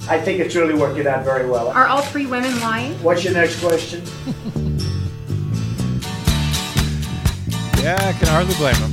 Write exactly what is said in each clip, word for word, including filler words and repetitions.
I think it's really working out very well. Are all three women lying? What's your next question? Yeah, I can hardly blame him.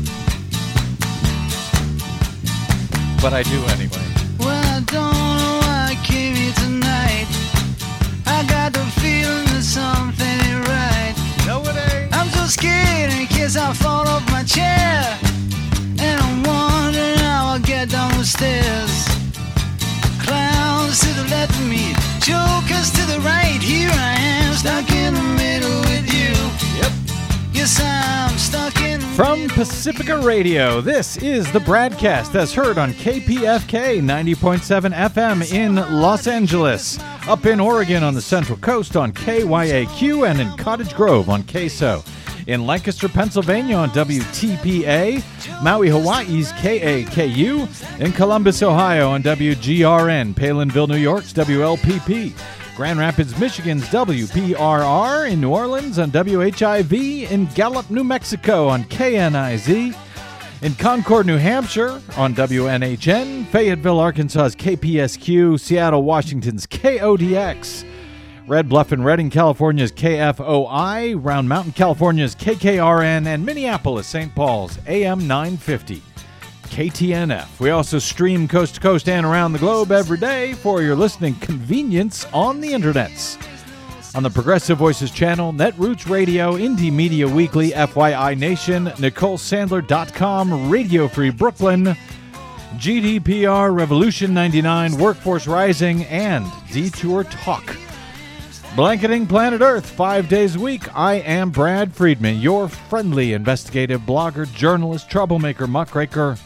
But I do anyway. Well, I don't know why I came here tonight. I got the feeling that something ain't right. No, it ain't. I'm so scared in case I fall off my chair. And I'm wondering how I'll get down the stairs. Clowns to the left of me, jokers to the right. Here I am, stuck in the middle with you. Yep. Yes, I'm stuck in the From middle Pacifica Radio, this is the Bradcast as heard on K P F K ninety point seven F M in Los Angeles, up in Oregon on the Central Coast on K Y A Q, and in Cottage Grove on K S O. In Lancaster, Pennsylvania on W T P A, Maui, Hawaii's K A K U, in Columbus, Ohio on W G R N, Palinville, New York's W L P P, Grand Rapids, Michigan's W P R R, in New Orleans on W H I V, in Gallup, New Mexico on K N I Z, in Concord, New Hampshire on W N H N, Fayetteville, Arkansas's K P S Q, Seattle, Washington's K O D X, Red Bluff and Redding, California's K F O I, Round Mountain, California's K K R N, and Minneapolis, Saint Paul's A M nine fifty, K T N F. We also stream coast to coast and around the globe every day for your listening convenience on the internets. On the Progressive Voices channel, Netroots Radio, Indie Media Weekly, F Y I Nation, Nicole Sandler dot com, Radio Free Brooklyn, G D P R, Revolution ninety-nine, Workforce Rising, and Detour Talk. Blanketing planet Earth five days a week, I am Brad Friedman, your friendly investigative blogger, journalist, troublemaker, muckraker,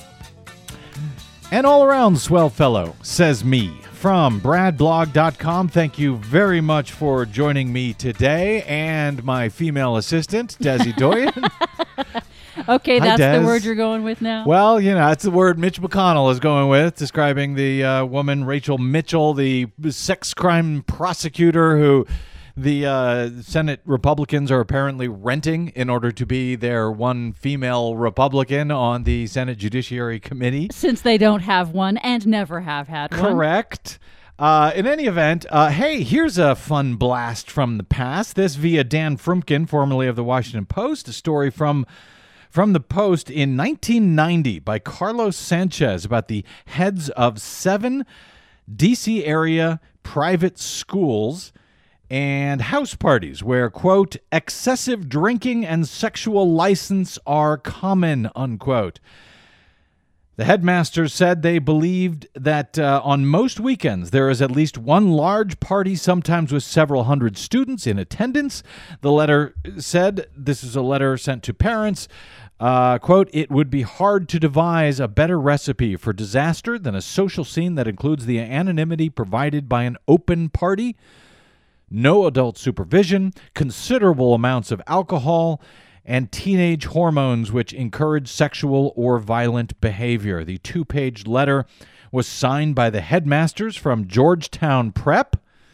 and all-around swell fellow, says me. From brad blog dot com, thank you very much for joining me today, and my female assistant, Desi Doyen. Okay, Hi, that's Des. the word you're going with now? Well, you know, that's the word Mitch McConnell is going with, describing the uh, woman, Rachel Mitchell, the sex crime prosecutor who the uh, Senate Republicans are apparently renting in order to be their one female Republican on the Senate Judiciary Committee. Since they don't have one and never have had one. Correct. Uh, in any event, uh, hey, here's a fun blast from the past. This via Dan Frumkin, formerly of the Washington Post, a story from... From the Post in nineteen ninety by Carlos Sanchez about the heads of seven D C area private schools and house parties where, quote, excessive drinking and sexual license are common, unquote. The headmasters said they believed that uh, on most weekends there is at least one large party, sometimes with several hundred students in attendance. The letter said, this is a letter sent to parents, uh, quote, it would be hard to devise a better recipe for disaster than a social scene that includes the anonymity provided by an open party, no adult supervision, considerable amounts of alcohol, and teenage hormones which encourage sexual or violent behavior. The two-page letter was signed by the headmasters from Georgetown Prep,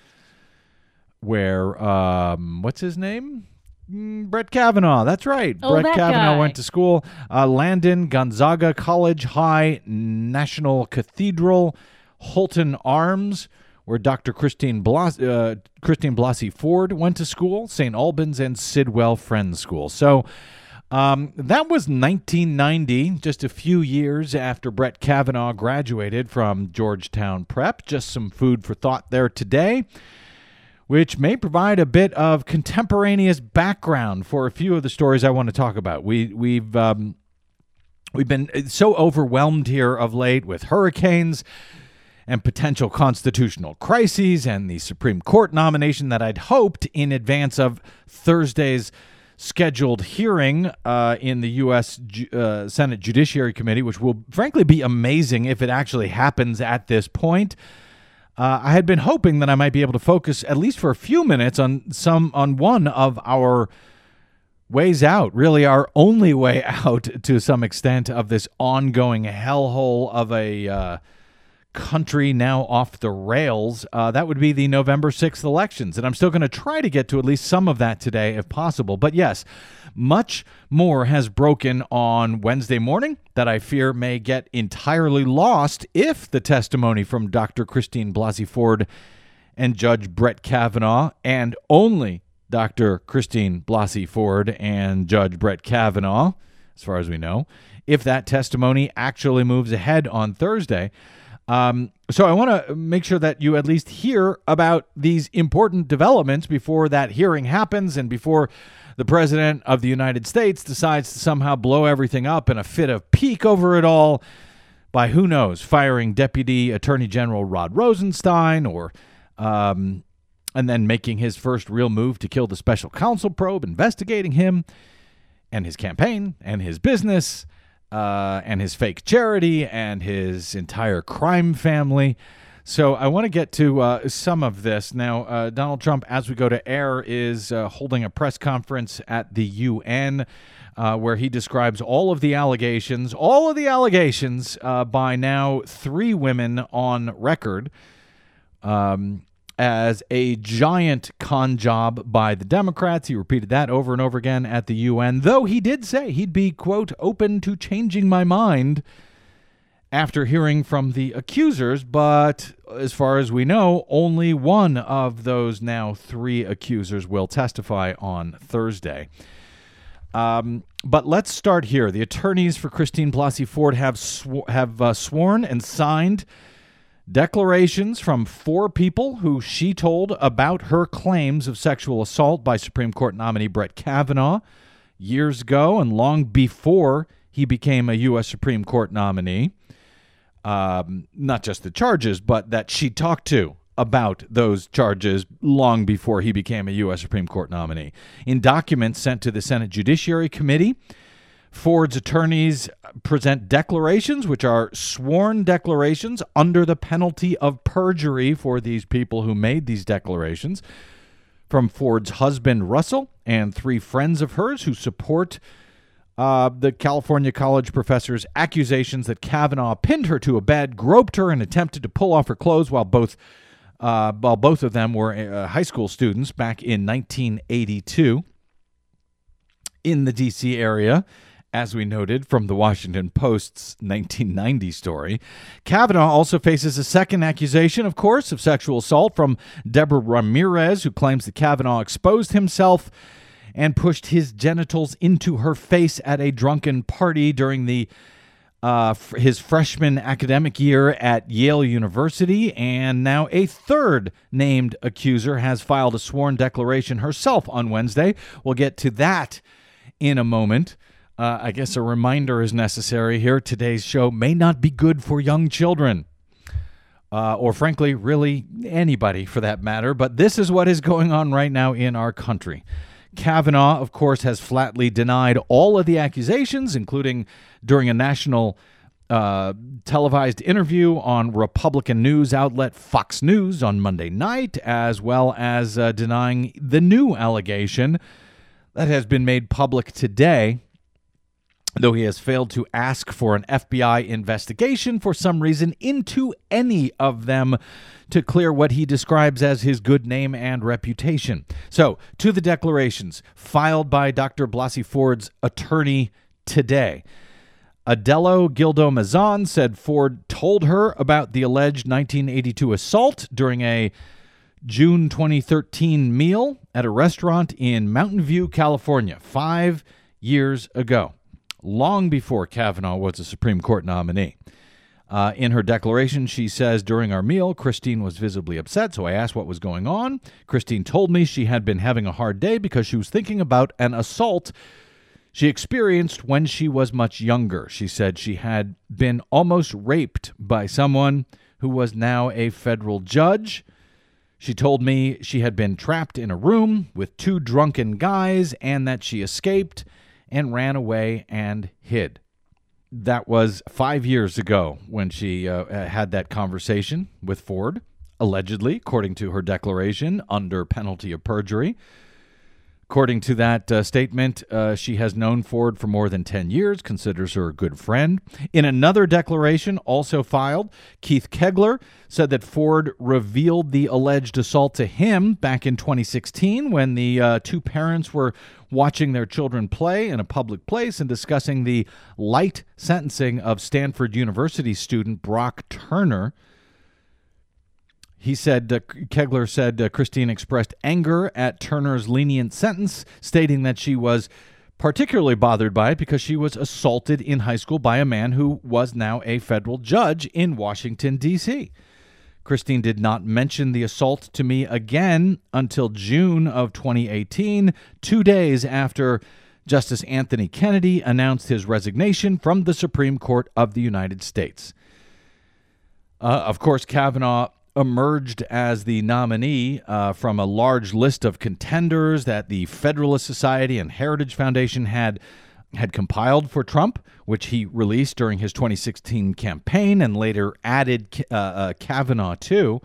where, um, what's his name? Mm, Brett Kavanaugh. That's right. Oh, Brett that Kavanaugh guy. went to school. Uh, Landon, Gonzaga College High, National Cathedral, Holton Arms, where Doctor Christine Blas- uh, Christine Blasey Ford went to school, Saint Albans, and Sidwell Friends School. So um, that was nineteen ninety, just a few years after Brett Kavanaugh graduated from Georgetown Prep. Just some food for thought there today, which may provide a bit of contemporaneous background for a few of the stories I want to talk about. We, we've um, we've been so overwhelmed here of late with hurricanes and potential constitutional crises and the Supreme Court nomination that I'd hoped in advance of Thursday's scheduled hearing uh, in the U S Uh, Senate Judiciary Committee, which will frankly be amazing if it actually happens at this point. Uh, I had been hoping that I might be able to focus at least for a few minutes on some on one of our ways out, really our only way out to some extent of this ongoing hellhole of a uh, country now off the rails, uh, that would be the November sixth elections. And I'm still going to try to get to at least some of that today if possible. But yes, much more has broken on Wednesday morning that I fear may get entirely lost if the testimony from Doctor Christine Blasey Ford and Judge Brett Kavanaugh, and only Doctor Christine Blasey Ford and Judge Brett Kavanaugh, as far as we know, if that testimony actually moves ahead on Thursday. Um, so I want to make sure that you at least hear about these important developments before that hearing happens and before the President of the United States decides to somehow blow everything up in a fit of pique over it all by, who knows, firing Deputy Attorney General Rod Rosenstein, or um, and then making his first real move to kill the special counsel probe investigating him and his campaign and his business. Uh, and his fake charity and his entire crime family. So I want to get to uh, some of this. Now, uh, Donald Trump, as we go to air, is uh, holding a press conference at the U N uh, where he describes all of the allegations, all of the allegations uh, by now three women on record, um, as a giant con job by the Democrats. He repeated that over and over again at the U N, though he did say he'd be, quote, open to changing my mind after hearing from the accusers. But as far as we know, only one of those now three accusers will testify on Thursday. Um, but let's start here. The attorneys for Christine Blasey Ford have, sw- have uh, sworn and signed declarations from four people who she told about her claims of sexual assault by Supreme Court nominee Brett Kavanaugh years ago and long before he became a U S Supreme Court nominee. Um, not just the charges, but that she talked to about those charges long before he became a U S Supreme Court nominee. In documents sent to the Senate Judiciary Committee, Ford's attorneys present declarations, which are sworn declarations under the penalty of perjury for these people who made these declarations, from Ford's husband, Russell, and three friends of hers who support uh, the California college professor's accusations that Kavanaugh pinned her to a bed, groped her, and attempted to pull off her clothes while both uh, while both of them were uh, high school students back in nineteen eighty-two in the D C area. As we noted from the Washington Post's nineteen ninety story. Kavanaugh also faces a second accusation, of course, of sexual assault from Deborah Ramirez, who claims that Kavanaugh exposed himself and pushed his genitals into her face at a drunken party during the uh, f- his freshman academic year at Yale University. And now a third named accuser has filed a sworn declaration herself on Wednesday. We'll get to that in a moment. Uh, I guess a reminder is necessary here. Today's show may not be good for young children, uh, or frankly, really anybody for that matter, but this is what is going on right now in our country. Kavanaugh, of course, has flatly denied all of the accusations, including during a national uh, televised interview on Republican news outlet Fox News on Monday night, as well as uh, denying the new allegation that has been made public today, though he has failed to ask for an F B I investigation for some reason into any of them to clear what he describes as his good name and reputation. So, to the declarations filed by Doctor Blasey Ford's attorney today. Adello Gildo Mazan said Ford told her about the alleged nineteen eighty-two assault during a June twenty thirteen meal at a restaurant in Mountain View, California, five years ago, long before Kavanaugh was a Supreme Court nominee. Uh, in her declaration, she says, during our meal, Christine was visibly upset, so I asked what was going on. Christine told me she had been having a hard day because she was thinking about an assault she experienced when she was much younger. She said she had been almost raped by someone who was now a federal judge. She told me she had been trapped in a room with two drunken guys and that she escaped and ran away and hid. That was five years ago when she uh, had that conversation with Ford, allegedly, according to her declaration, under penalty of perjury. According to that uh, statement, uh, she has known Ford for more than ten years, considers her a good friend. In another declaration also filed, Keith Kegler said that Ford revealed the alleged assault to him back in twenty sixteen when the uh, two parents were watching their children play in a public place and discussing the light sentencing of Stanford University student Brock Turner. He said, uh, Kegler said uh, Christine expressed anger at Turner's lenient sentence, stating that she was particularly bothered by it because she was assaulted in high school by a man who was now a federal judge in Washington, D C Christine did not mention the assault to me again until June of twenty eighteen, two days after Justice Anthony Kennedy announced his resignation from the Supreme Court of the United States. Uh, of course, Kavanaugh emerged as the nominee uh, from a large list of contenders that the Federalist Society and Heritage Foundation had had compiled for Trump, which he released during his twenty sixteen campaign and later added uh, uh, Kavanaugh to.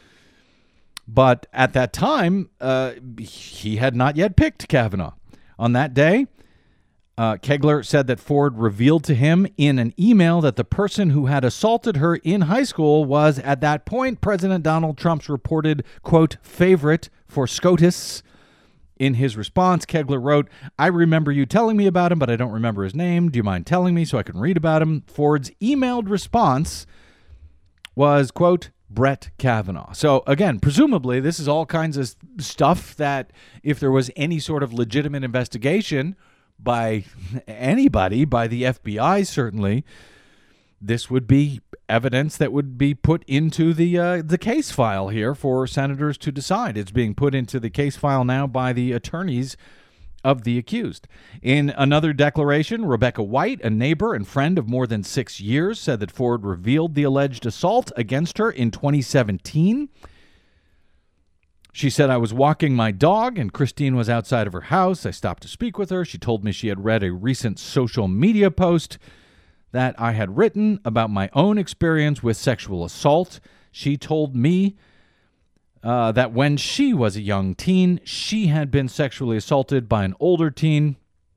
But at that time, uh, he had not yet picked Kavanaugh. On that day, Uh, Kegler said that Ford revealed to him in an email that the person who had assaulted her in high school was, at that point, President Donald Trump's reported, quote, favorite for SCOTUS. In his response, Kegler wrote, I remember you telling me about him, but I don't remember his name. Do you mind telling me so I can read about him? Ford's emailed response was, quote, Brett Kavanaugh. So, again, presumably this is all kinds of stuff that if there was any sort of legitimate investigation by anybody, by the F B I certainly, this would be evidence that would be put into the uh, the case file here for senators to decide. It's being put into the case file now by the attorneys of the accused. In another declaration, Rebecca White, a neighbor and friend of more than six years, said that Ford revealed the alleged assault against her in twenty seventeen. She said, I was walking my dog and Christine was outside of her house. I stopped to speak with her. She told me she had read a recent social media post that I had written about my own experience with sexual assault. She told me uh, that when she was a young teen, she had been sexually assaulted by an older teen.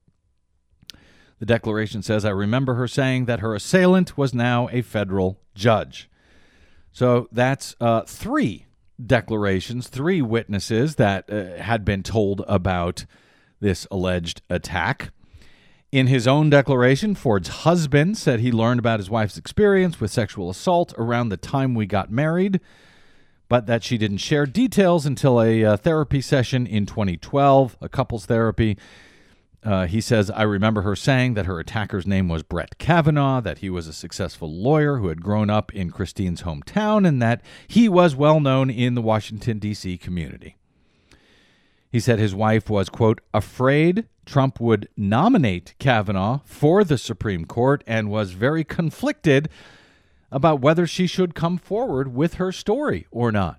The declaration says, I remember her saying that her assailant was now a federal judge. So that's uh, three declarations, three witnesses that uh, had been told about this alleged attack. In his own declaration, Ford's husband said he learned about his wife's experience with sexual assault around the time we got married, but that she didn't share details until a uh, therapy session in twenty twelve, a couples therapy. Uh, he says, I remember her saying that her attacker's name was Brett Kavanaugh, that he was a successful lawyer who had grown up in Christine's hometown, and that he was well known in the Washington, D C community. He said his wife was, quote, afraid Trump would nominate Kavanaugh for the Supreme Court and was very conflicted about whether she should come forward with her story or not.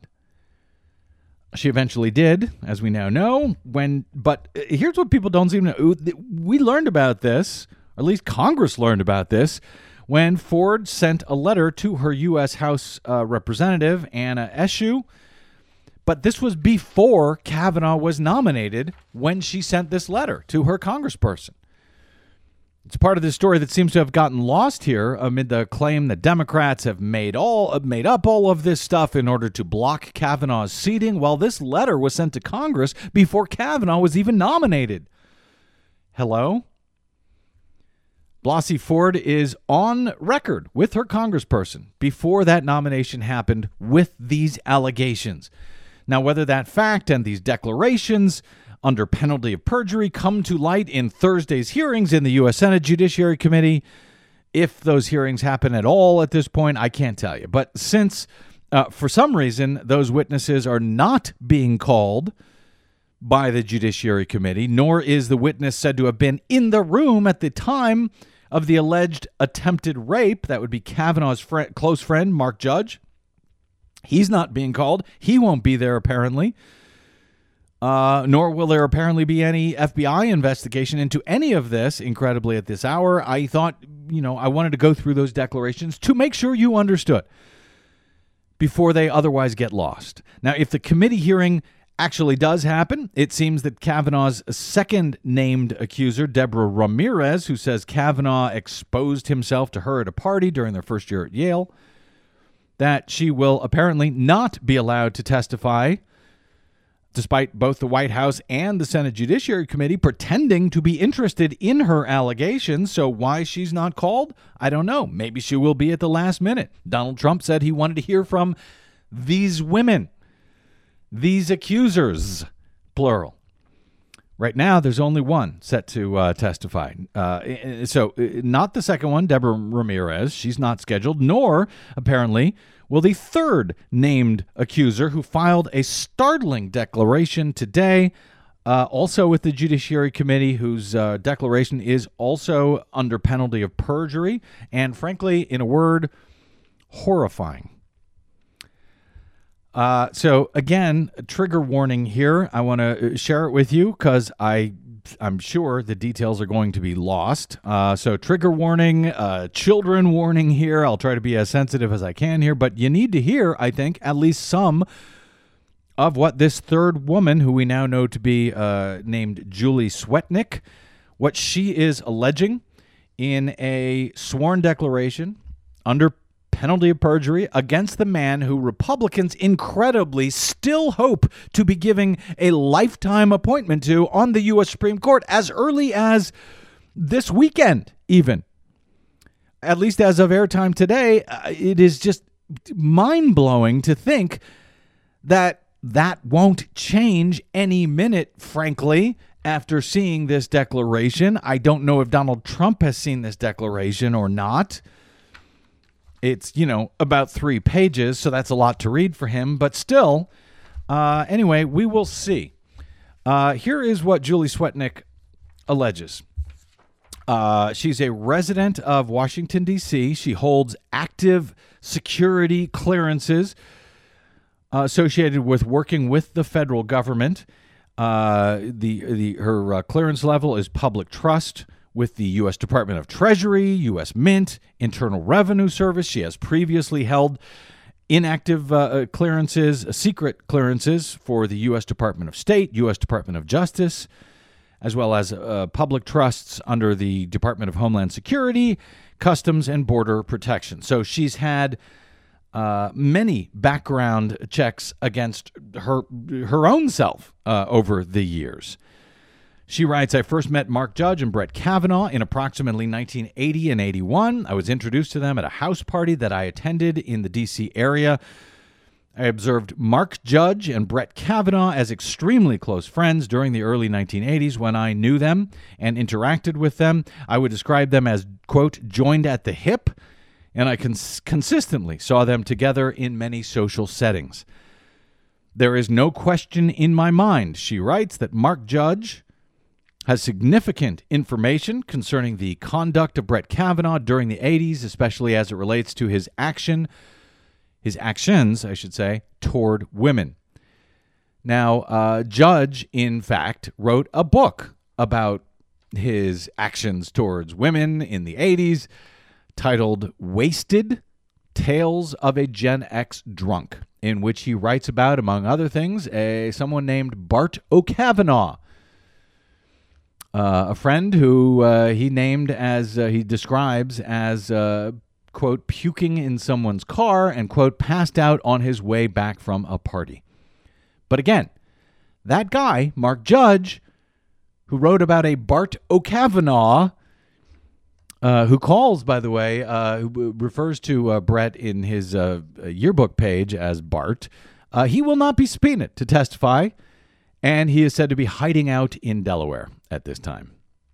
She eventually did, as we now know, when, but here's what people don't seem to know. We learned about this, or at least Congress learned about this, when Ford sent a letter to her U S House uh, Representative, Anna Eshoo. But this was before Kavanaugh was nominated when she sent this letter to her congressperson. It's part of this story that seems to have gotten lost here amid the claim that Democrats have made all made up all of this stuff in order to block Kavanaugh's seating. Well, this letter was sent to Congress before Kavanaugh was even nominated. Hello? Blasey Ford is on record with her congressperson before that nomination happened with these allegations. Now, whether that fact and these declarations under penalty of perjury come to light in Thursday's hearings in the U S Senate Judiciary Committee, if those hearings happen at all at this point, I can't tell you. But since, uh, for some reason, those witnesses are not being called by the Judiciary Committee, nor is the witness said to have been in the room at the time of the alleged attempted rape, that would be Kavanaugh's friend, close friend, Mark Judge. He's not being called. He won't be there, apparently. Uh, nor will there apparently be any F B I investigation into any of this, incredibly, at this hour. I thought, you know, I wanted to go through those declarations to make sure you understood before they otherwise get lost. Now, if the committee hearing actually does happen. It seems that Kavanaugh's second named accuser, Deborah Ramirez, who says Kavanaugh exposed himself to her at a party during their first year at Yale, that she will apparently not be allowed to testify, despite both the White House and the Senate Judiciary Committee pretending to be interested in her allegations. So why she's not called, I don't know. Maybe she will be at the last minute. Donald Trump said he wanted to hear from these women, these accusers, plural. Right now, there's only one set to uh, testify. Uh, so not the second one, Deborah Ramirez. She's not scheduled, nor, apparently, will the third named accuser, who filed a startling declaration today, uh, also with the Judiciary Committee, whose uh, declaration is also under penalty of perjury, and frankly, in a word, horrifying. Uh, so again, a trigger warning here. I want to share it with you because I, I'm sure the details are going to be lost. Uh, so trigger warning, uh, children warning here. I'll try to be as sensitive as I can here, but you need to hear, I think, at least some of what this third woman, who we now know to be uh, named Julie Swetnick, what she is alleging in a sworn declaration under penalty of perjury against the man who Republicans incredibly still hope to be giving a lifetime appointment to on the U S Supreme Court as early as this weekend, even. At least as of airtime today, uh, it is just mind-blowing to think that that won't change any minute, frankly, after seeing this declaration. I don't know if Donald Trump has seen this declaration or not. It's, you know, about three pages, so that's a lot to read for him. But still, uh, anyway, we will see. Uh, here is what Julie Swetnick alleges. Uh, she's a resident of Washington, D C She holds active security clearances uh, associated with working with the federal government. Uh, the the her uh, clearance level is public trust with the U S Department of Treasury, U S Mint, Internal Revenue Service. She has previously held inactive uh, clearances, uh, secret clearances for the U S Department of State, U S Department of Justice, as well as uh, public trusts under the Department of Homeland Security, Customs, and Border Protection. So she's had uh, many background checks against her, her own self uh, over the years. She writes, I first met Mark Judge and Brett Kavanaugh in approximately nineteen eighty and eighty-one. I was introduced to them at a house party that I attended in the D C area. I observed Mark Judge and Brett Kavanaugh as extremely close friends during the early nineteen eighties when I knew them and interacted with them. I would describe them as, quote, joined at the hip, and I cons- consistently saw them together in many social settings. There is no question in my mind, she writes, that Mark Judge has significant information concerning the conduct of Brett Kavanaugh during the eighties, especially as it relates to his action, his actions, I should say, toward women. Now, uh, Judge, in fact, wrote a book about his actions towards women in the eighties titled Wasted, Tales of a Gen X Drunk, in which he writes about, among other things, a someone named Bart O'Kavanaugh, Uh, a friend who uh, he named as, uh, he describes as, uh, quote, puking in someone's car and, quote, passed out on his way back from a party. But again, that guy, Mark Judge, who wrote about a Bart O'Kavanaugh, uh, who calls, by the way, uh, who refers to uh, Brett in his uh, yearbook page as Bart, uh, he will not be subpoenaed to testify, and he is said to be hiding out in Delaware at this time.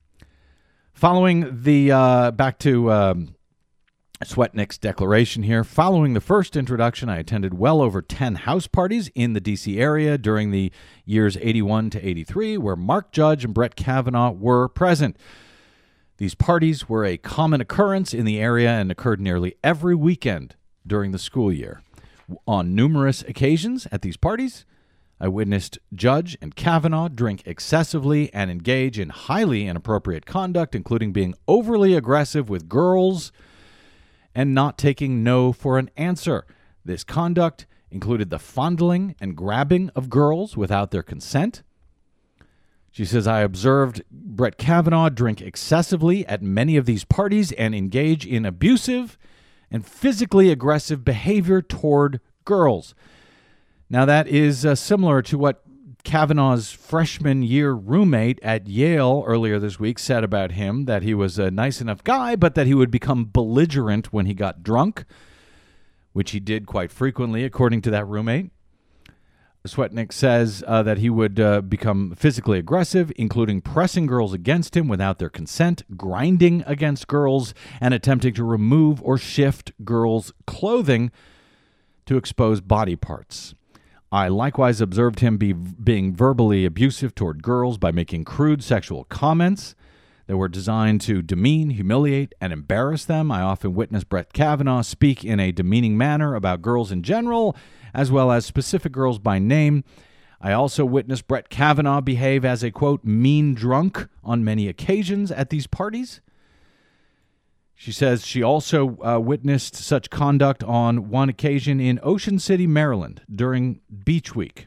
Following the, uh, back to um, Swetnick's declaration here, following the first introduction, I attended well over ten house parties in the D C area during the years eighty-one to eighty-three, where Mark Judge and Brett Kavanaugh were present. These parties were a common occurrence in the area and occurred nearly every weekend during the school year. On numerous occasions at these parties, I witnessed Judge and Kavanaugh drink excessively and engage in highly inappropriate conduct, including being overly aggressive with girls and not taking no for an answer. This conduct included the fondling and grabbing of girls without their consent. She says, I observed Brett Kavanaugh drink excessively at many of these parties and engage in abusive and physically aggressive behavior toward girls. Now, that is uh, similar to what Kavanaugh's freshman year roommate at Yale earlier this week said about him, that he was a nice enough guy, but that he would become belligerent when he got drunk, which he did quite frequently, according to that roommate. Swetnick says uh, that he would uh, become physically aggressive, including pressing girls against him without their consent, grinding against girls, and attempting to remove or shift girls' clothing to expose body parts. I likewise observed him be, being verbally abusive toward girls by making crude sexual comments that were designed to demean, humiliate, and embarrass them. I often witnessed Brett Kavanaugh speak in a demeaning manner about girls in general, as well as specific girls by name. I also witnessed Brett Kavanaugh behave as a, quote, mean drunk on many occasions at these parties. She says she also uh, witnessed such conduct on one occasion in Ocean City, Maryland, during Beach Week.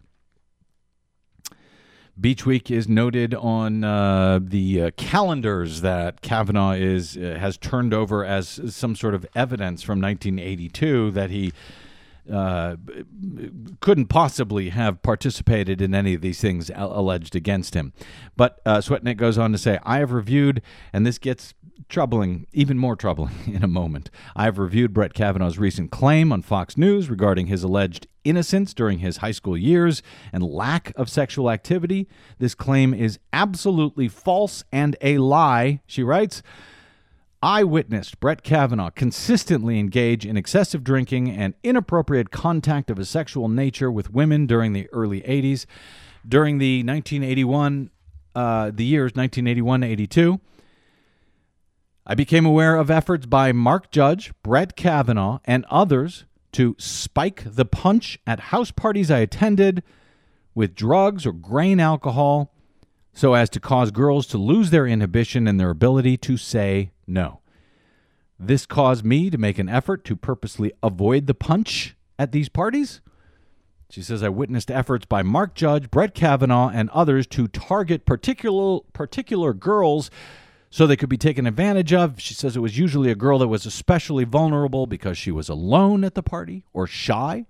Beach Week is noted on uh, the uh, calendars that Kavanaugh is uh, has turned over as some sort of evidence from nineteen eighty-two that he uh, couldn't possibly have participated in any of these things alleged against him. But uh, Swetnick goes on to say, I have reviewed, and this gets troubling, even more troubling in a moment. I have reviewed Brett Kavanaugh's recent claim on Fox News regarding his alleged innocence during his high school years and lack of sexual activity. This claim is absolutely false and a lie, she writes. I witnessed Brett Kavanaugh consistently engage in excessive drinking and inappropriate contact of a sexual nature with women during the early eighties. During the nineteen eighty-one, uh, the years nineteen eighty-one to eighty-two, I became aware of efforts by Mark Judge, Brett Kavanaugh, and others to spike the punch at house parties I attended with drugs or grain alcohol so as to cause girls to lose their inhibition and their ability to say no. This caused me to make an effort to purposely avoid the punch at these parties. She says, I witnessed efforts by Mark Judge, Brett Kavanaugh, and others to target particular particular girls so they could be taken advantage of. She says it was usually a girl that was especially vulnerable because she was alone at the party or shy.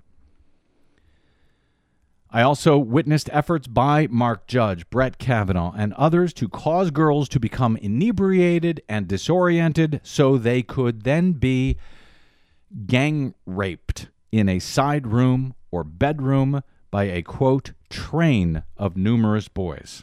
I also witnessed efforts by Mark Judge, Brett Kavanaugh, and others to cause girls to become inebriated and disoriented so they could then be gang raped in a side room or bedroom by a, quote, train of numerous boys.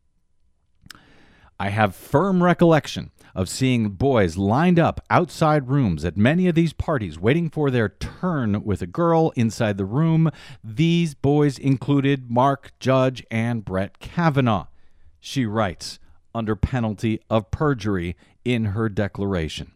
I have firm recollection of seeing boys lined up outside rooms at many of these parties waiting for their turn with a girl inside the room. These boys included Mark Judge and Brett Kavanaugh, she writes, under penalty of perjury in her declaration.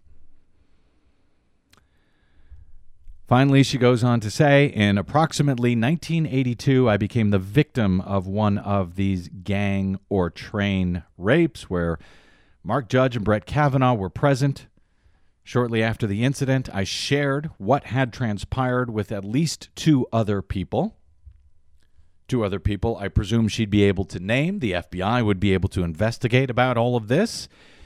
Finally, she goes on to say, in approximately nineteen eighty-two, I became the victim of one of these gang or train rapes where Mark Judge and Brett Kavanaugh were present. Shortly after the incident, I shared what had transpired with at least two other people. Two other people I presume she'd be able to name. The F B I would be able to investigate about all of this.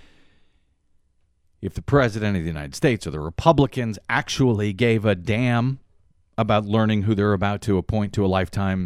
If the President of the United States or the Republicans actually gave a damn about learning who they're about to appoint to a lifetime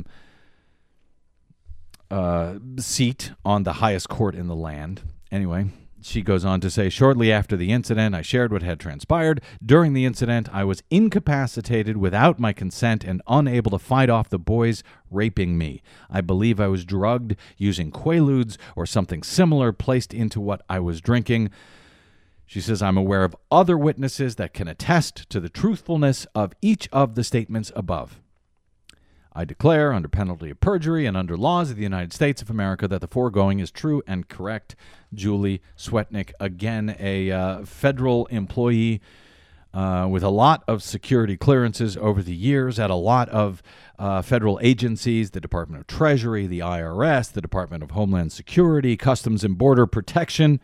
uh, seat on the highest court in the land. Anyway, she goes on to say, shortly after the incident, I shared what had transpired. During the incident, I was incapacitated without my consent and unable to fight off the boys raping me. I believe I was drugged using Quaaludes or something similar placed into what I was drinking. She says, I'm aware of other witnesses that can attest to the truthfulness of each of the statements above. I declare, under penalty of perjury and under laws of the United States of America, that the foregoing is true and correct. Julie Swetnick, again, a uh, federal employee uh, with a lot of security clearances over the years at a lot of uh, federal agencies, the Department of Treasury, the I R S, the Department of Homeland Security, Customs and Border Protection.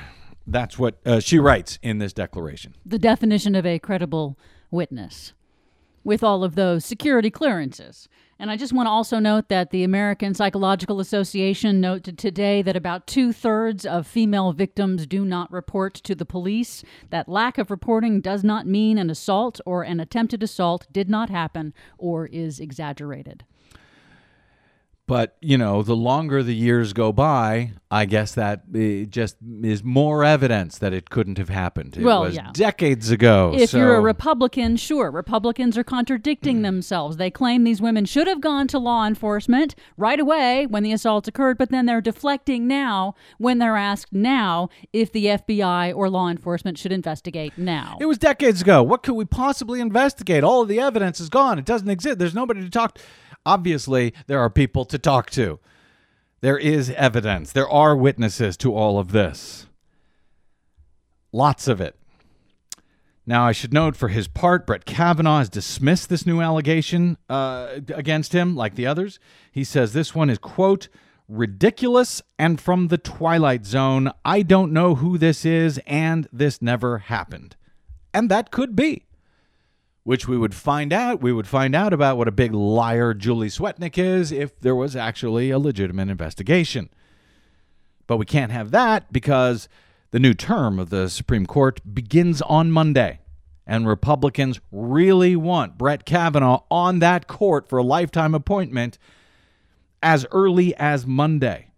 That's what uh, she writes in this declaration. The definition of a credible witness. with all of those security clearances. And I just want to also note that the American Psychological Association noted today that about two-thirds of female victims do not report to the police. That lack of reporting does not mean an assault or an attempted assault did not happen or is exaggerated. But, you know, the longer the years go by, I guess that uh, just is more evidence that it couldn't have happened. It Well, was yeah. decades ago. If so- you're a Republican, sure, Republicans are contradicting themselves. They claim these women should have gone to law enforcement right away when the assaults occurred, but then they're deflecting now when they're asked now if the F B I or law enforcement should investigate now. It was decades ago. What could we possibly investigate? All of the evidence is gone. It doesn't exist. There's nobody to talk to. Obviously, there are people to talk to. There is evidence. There are witnesses to all of this. Lots of it. Now, I should note, for his part, Brett Kavanaugh has dismissed this new allegation uh, against him, like the others. He says this one is, quote, ridiculous and from the Twilight Zone. I don't know who this is, and this never happened. And that could be. Which we would find out. We would find out about what a big liar Julie Swetnick is if there was actually a legitimate investigation. But we can't have that because the new term of the Supreme Court begins on Monday. And Republicans really want Brett Kavanaugh on that court for a lifetime appointment as early as Monday.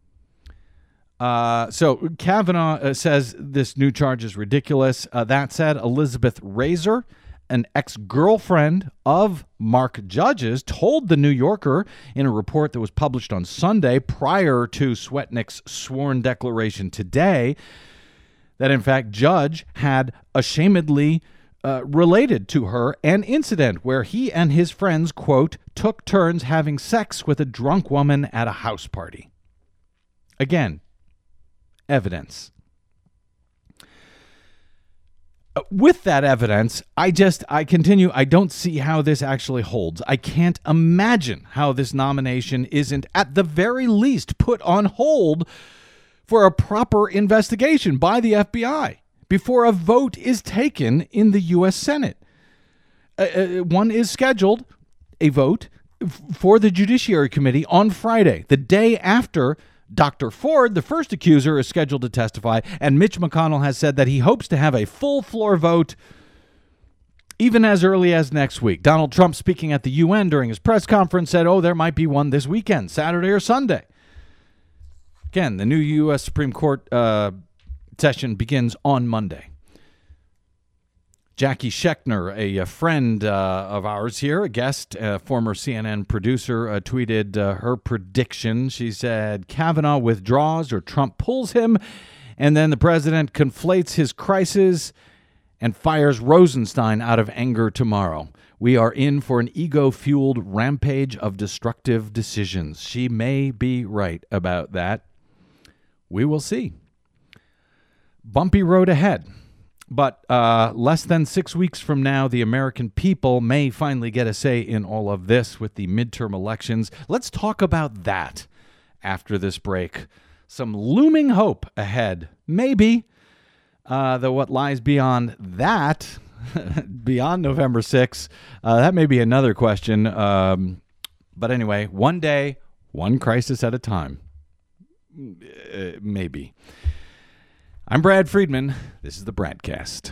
Uh, so Kavanaugh uh, says this new charge is ridiculous. Uh, that said, Elizabeth Razor, an ex-girlfriend of Mark Judge's, told The New Yorker in a report that was published on Sunday prior to Swetnick's sworn declaration today that, in fact, Judge had ashamedly uh, related to her an incident where he and his friends, quote, took turns having sex with a drunk woman at a house party. Again, evidence. With that evidence, I just, I continue, I don't see how this actually holds. I can't imagine how this nomination isn't, at the very least, put on hold for a proper investigation by the F B I before a vote is taken in the U S Senate. Uh, uh, one is scheduled, a vote, f- for the Judiciary Committee on Friday, the day after Doctor Ford, the first accuser, is scheduled to testify, and Mitch McConnell has said that he hopes to have a full floor vote even as early as next week. Donald Trump, speaking at the U N during his press conference, said, oh, there might be one this weekend, Saturday or Sunday. Again, the new U S Supreme Court uh, session begins on Monday. Jackie Schechner, a, a friend uh, of ours here, a guest, a former C N N producer, uh, tweeted uh, her prediction. She said, Kavanaugh withdraws or Trump pulls him, and then the president conflates his crisis and fires Rosenstein out of anger tomorrow. We are in for an ego-fueled rampage of destructive decisions. She may be right about that. We will see. Bumpy road ahead. But uh, less than six weeks from now, the American people may finally get a say in all of this with the midterm elections. Let's talk about that after this break. Some looming hope ahead. Maybe. Uh, though what lies beyond that, beyond November sixth, uh, that may be another question. Um, but anyway, one day, one crisis at a time. Uh, maybe. I'm Brad Friedman. This is the Bradcast.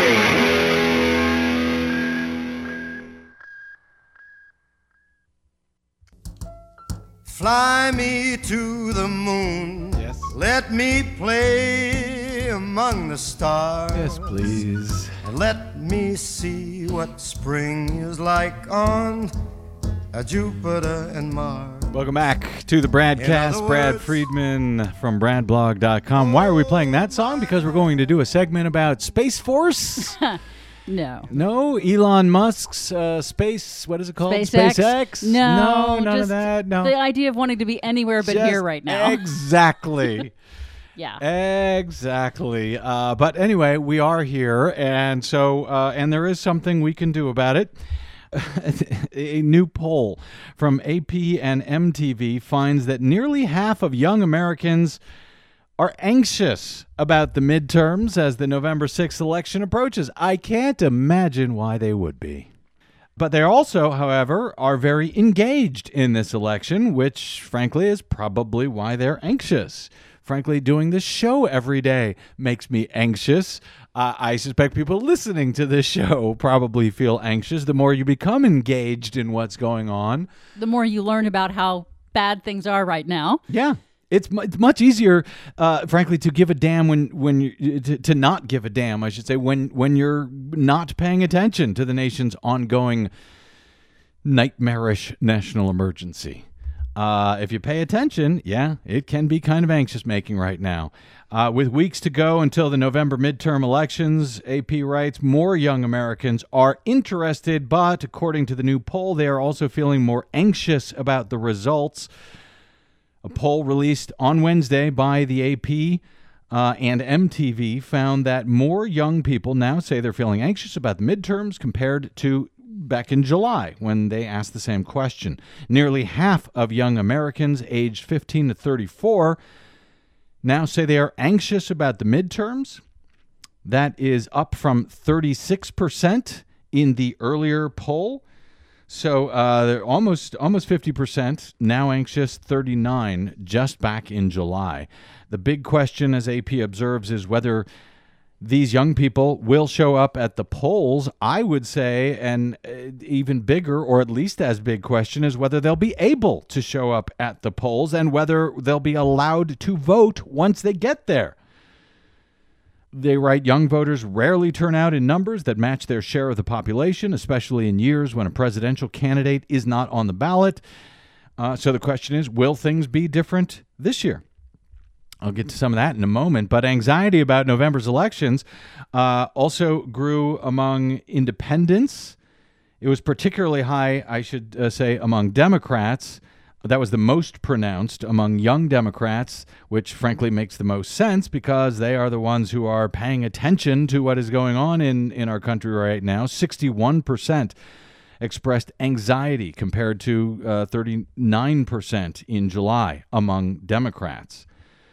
Fly me to the moon. Yes. Let me play among the stars. Yes, please. Let me see what spring is like on uh, Jupiter and Mars. Welcome back to the Bradcast. In Brad other Friedman from brad blog dot com. Why are we playing that song? Because we're going to do a segment about Space Force. No. No, Elon Musk's uh, space, what is it called? SpaceX? SpaceX? No, No, none of just that. No. The idea of wanting to be anywhere but Just here right now. Exactly. Yeah. Exactly. Uh, but anyway, we are here, and so uh, and there is something we can do about it. A new poll from A P and M T V finds that nearly half of young Americans are anxious about the midterms as the November sixth election approaches. I can't imagine why they would be. But they also, however, are very engaged in this election, which, frankly, is probably why they're anxious. Frankly, doing this show every day makes me anxious. Uh, I suspect people listening to this show probably feel anxious. The more you become engaged in what's going on, the more you learn about how bad things are right now. Yeah. It's it's much easier, uh, frankly, to give a damn when when you, to, to not give a damn, I should say, when when you're not paying attention to the nation's ongoing nightmarish national emergency. Uh, if you pay attention, yeah, it can be kind of anxious making right now. Uh, with weeks to go until the November midterm elections, A P writes, more young Americans are interested, but according to the new poll, they are also feeling more anxious about the results. A poll released on Wednesday by the A P uh, and M T V found that more young people now say they're feeling anxious about the midterms compared to back in July when they asked the same question. Nearly half of young Americans aged fifteen to thirty-four now say they are anxious about the midterms. That is up from thirty-six percent in the earlier poll. So uh, they're almost almost fifty percent now anxious, thirty-nine just back in July. The big question, as A P observes, is whether these young people will show up at the polls. I would say an even bigger, or at least as big question, is whether they'll be able to show up at the polls and whether they'll be allowed to vote once they get there. They write, young voters rarely turn out in numbers that match their share of the population, especially in years when a presidential candidate is not on the ballot. Uh, so the question is, will things be different this year? I'll get to some of that in a moment. But anxiety about November's elections uh, also grew among independents. It was particularly high, I should uh, say, among Democrats. That was the most pronounced among young Democrats, which frankly makes the most sense because they are the ones who are paying attention to what is going on in, in our country right now. sixty-one percent expressed anxiety compared to uh, thirty-nine percent in July among Democrats.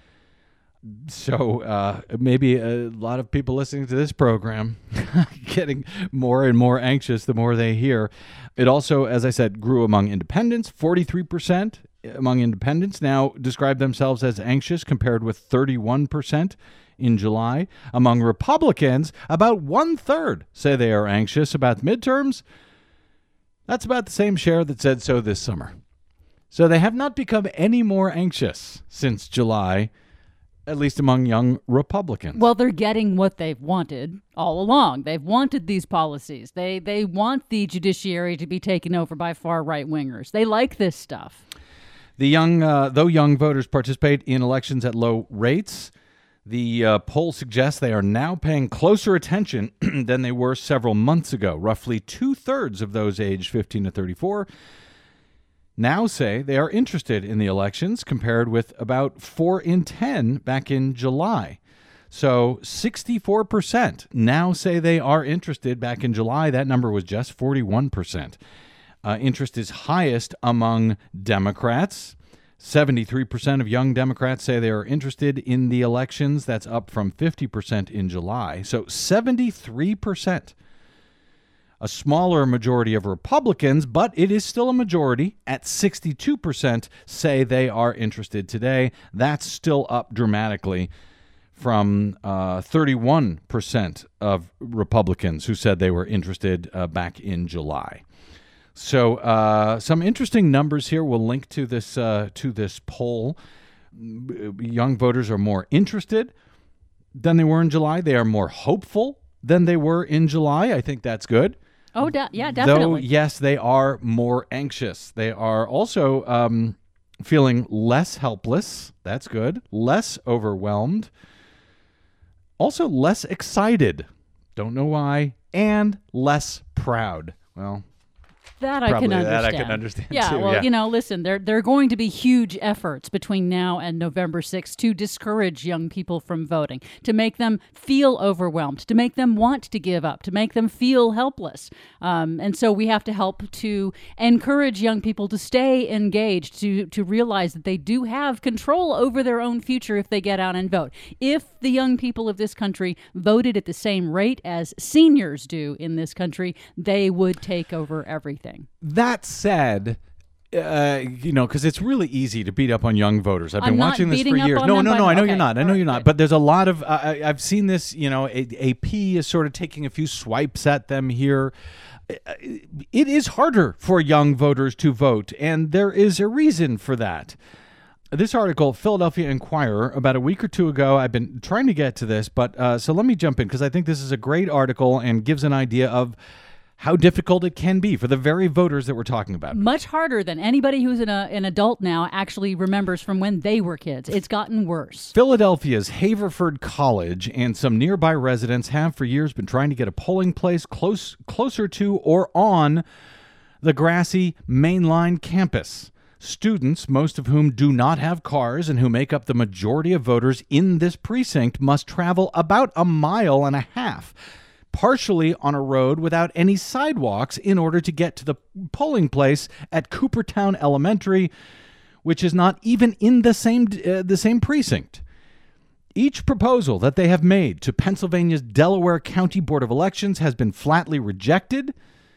So uh, maybe a lot of people listening to this program getting more and more anxious the more they hear. It also, as I said, grew among independents. forty-three percent among independents now describe themselves as anxious compared with thirty-one percent in July. Among Republicans, about one-third say they are anxious about the midterms. That's about the same share that said so this summer. So they have not become any more anxious since July, at least among young Republicans. Well, they're getting what they've wanted all along. They've wanted these policies. They they want the judiciary to be taken over by far right wingers. They like this stuff. The young, uh, though young voters participate in elections at low rates, the uh, poll suggests they are now paying closer attention than they were several months ago. Roughly two-thirds of those aged fifteen to thirty-four now say they are interested in the elections, compared with about four in ten back in July. So sixty-four percent now say they are interested. Back in July, that number was just forty-one percent. Uh, interest is highest among Democrats. seventy-three percent of young Democrats say they are interested in the elections. That's up from fifty percent in July. So seventy-three percent. A smaller majority of Republicans, but it is still a majority at sixty-two percent say they are interested today. That's still up dramatically from uh, thirty-one percent of Republicans who said they were interested uh, back in July. So uh, some interesting numbers here. We'll link to this uh, to this poll. Young voters are more interested than they were in July. They are more hopeful than they were in July. I think that's good. Oh, de- yeah, definitely. Though, yes, they are more anxious. They are also um, feeling less helpless. That's good. Less overwhelmed. Also less excited. Don't know why. And less proud. Well, That I Probably can understand. that I can understand, Yeah, too, well, yeah. you know, listen, there, there are going to be huge efforts between now and November sixth to discourage young people from voting, to make them feel overwhelmed, to make them want to give up, to make them feel helpless. Um, and so we have to help to encourage young people to stay engaged, to, to realize that they do have control over their own future if they get out and vote. If the young people of this country voted at the same rate as seniors do in this country, they would take over everything. That said, uh, you know, because it's really easy to beat up on young voters. I've been I'm not watching this for beating up years. on No, them no, by no. the- I know okay, you're not. I know all you're right, not. good. But there's a lot of. Uh, I- I've seen this. You know, A- AP is sort of taking a few swipes at them here. Uh, It is harder for young voters to vote, and there is a reason for that. This article, Philadelphia Inquirer, about a week or two ago, I've been trying to get to this, but uh, so let me jump in because I think this is a great article and gives an idea of how difficult it can be for the very voters that we're talking about. Much harder than anybody who's an, uh, an adult now actually remembers from when they were kids. It's gotten worse. Philadelphia's Haverford College and some nearby residents have for years been trying to get a polling place close closer to or on the grassy mainline campus. Students, most of whom do not have cars and who make up the majority of voters in this precinct, must travel about a mile and a half, partially on a road without any sidewalks, in order to get to the polling place at Coopertown Elementary, which is not even in the same uh, the same precinct. Each proposal that they have made to Pennsylvania's Delaware County Board of Elections has been flatly rejected,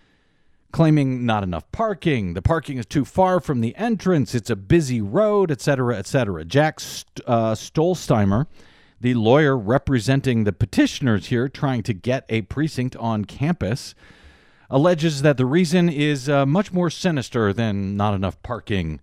claiming not enough parking, the parking is too far from the entrance, it's a busy road, et cetera, et cetera. Jack St- uh, Stolzheimer, the lawyer representing the petitioners here trying to get a precinct on campus, alleges that the reason is uh, much more sinister than not enough parking.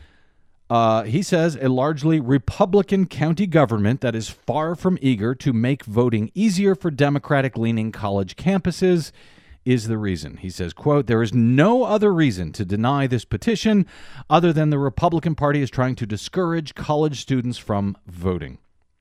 Uh, he says a largely Republican county government that is far from eager to make voting easier for Democratic-leaning college campuses is the reason. He says, quote, "There is no other reason to deny this petition other than the Republican Party is trying to discourage college students from voting."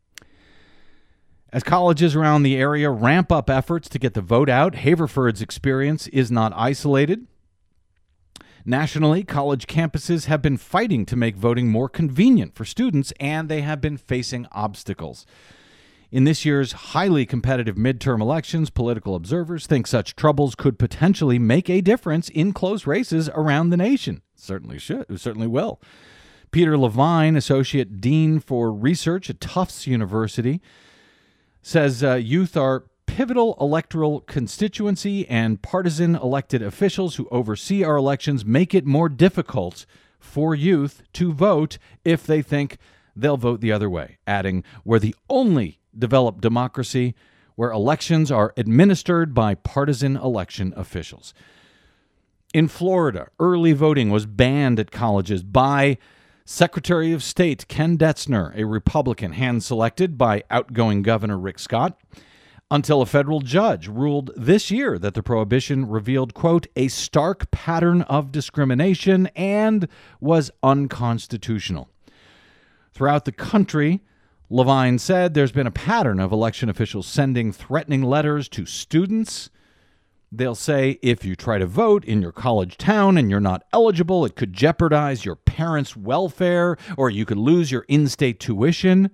As colleges around the area ramp up efforts to get the vote out, Haverford's experience is not isolated. Nationally, college campuses have been fighting to make voting more convenient for students, and they have been facing obstacles. In this year's highly competitive midterm elections, political observers think such troubles could potentially make a difference in close races around the nation. Certainly should. It certainly will. Peter Levine, Associate Dean for Research at Tufts University, says uh, youth are pivotal electoral constituency, and partisan elected officials who oversee our elections make it more difficult for youth to vote if they think they'll vote the other way, adding, "We're the only developed democracy where elections are administered by partisan election officials." In Florida, early voting was banned at colleges by Secretary of State Ken Detzner, a Republican hand-selected by outgoing Governor Rick Scott, until a federal judge ruled this year that the prohibition revealed, quote, "a stark pattern of discrimination and was unconstitutional." Throughout the country, Levine said there's been a pattern of election officials sending threatening letters to students. They'll say, if you try to vote in your college town and you're not eligible, it could jeopardize your parents' welfare, or you could lose your in-state tuition.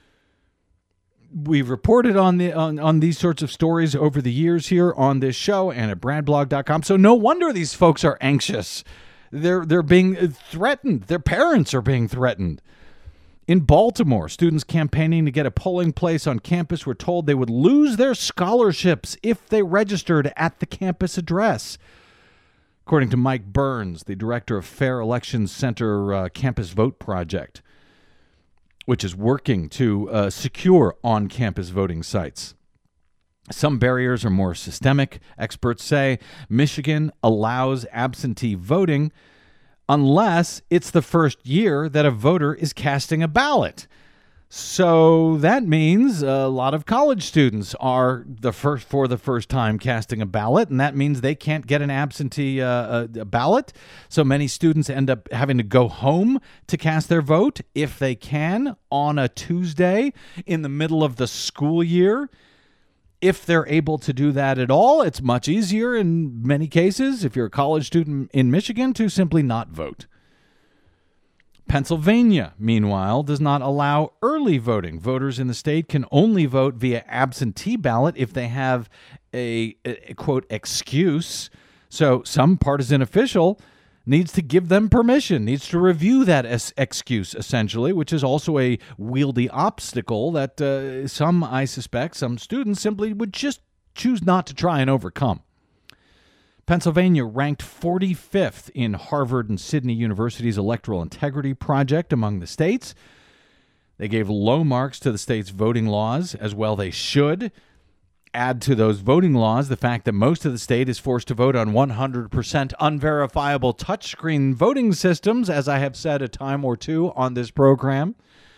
We've reported on the on, on these sorts of stories over the years here on this show and at brad blog dot com. So no wonder these folks are anxious. They're they're being threatened. Their parents are being threatened. In Baltimore, students campaigning to get a polling place on campus were told they would lose their scholarships if they registered at the campus address. According to Mike Burns, the director of Fair Elections Center uh, Campus Vote Project, which is working to uh, secure on-campus voting sites. Some barriers are more systemic. Experts say Michigan allows absentee voting unless it's the first year that a voter is casting a ballot. So that means a lot of college students are the first for the first time casting a ballot, and that means they can't get an absentee uh, a ballot. So many students end up having to go home to cast their vote if they can on a Tuesday in the middle of the school year. If they're able to do that at all, it's much easier in many cases, if you're a college student in Michigan, to simply not vote. Pennsylvania, meanwhile, does not allow early voting. Voters in the state can only vote via absentee ballot if they have a, a quote, excuse. So some partisan official needs to give them permission, needs to review that es- excuse, essentially, which is also a wieldy obstacle that uh, some, I suspect, some students simply would just choose not to try and overcome. Pennsylvania ranked forty-fifth in Harvard and Sydney University's Electoral Integrity Project among the states. They gave low marks to the state's voting laws, as well they should. Add to those voting laws the fact that most of the state is forced to vote on one hundred percent unverifiable touchscreen voting systems, as I have said a time or two on this program.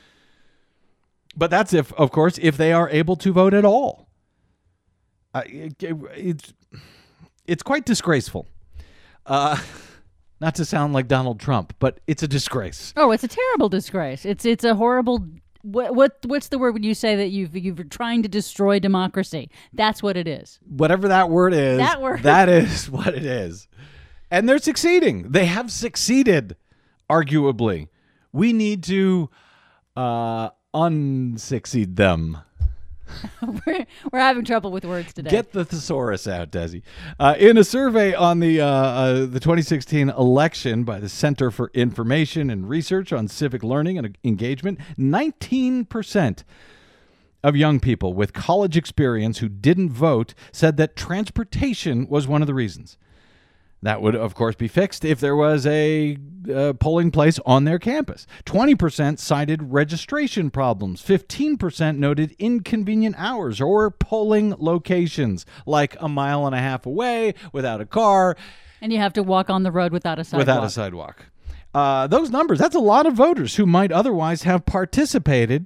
But that's if, of course, if they are able to vote at all. Uh, it, it, it's, it's quite disgraceful. Uh, not to sound like Donald Trump, but it's a disgrace. Oh, it's a terrible disgrace. It's it's a horrible... What what what's the word when you say that you've you've trying to destroy democracy? That's what it is. Whatever that word is, that word. that is what it is. And they're succeeding. They have succeeded, arguably. We need to uh, unsucceed them. we're, we're having trouble with words today. Get the thesaurus out, Desi. Uh, in a survey on the uh, uh, the twenty sixteen election by the Center for Information and Research on Civic Learning and Engagement, nineteen percent of young people with college experience who didn't vote said that transportation was one of the reasons. That would, of course, be fixed if there was a uh, polling place on their campus. twenty percent cited registration problems. fifteen percent noted inconvenient hours or polling locations, like a mile and a half away without a car. And you have to walk on the road without a sidewalk. Without a sidewalk. Uh, those numbers, that's a lot of voters who might otherwise have participated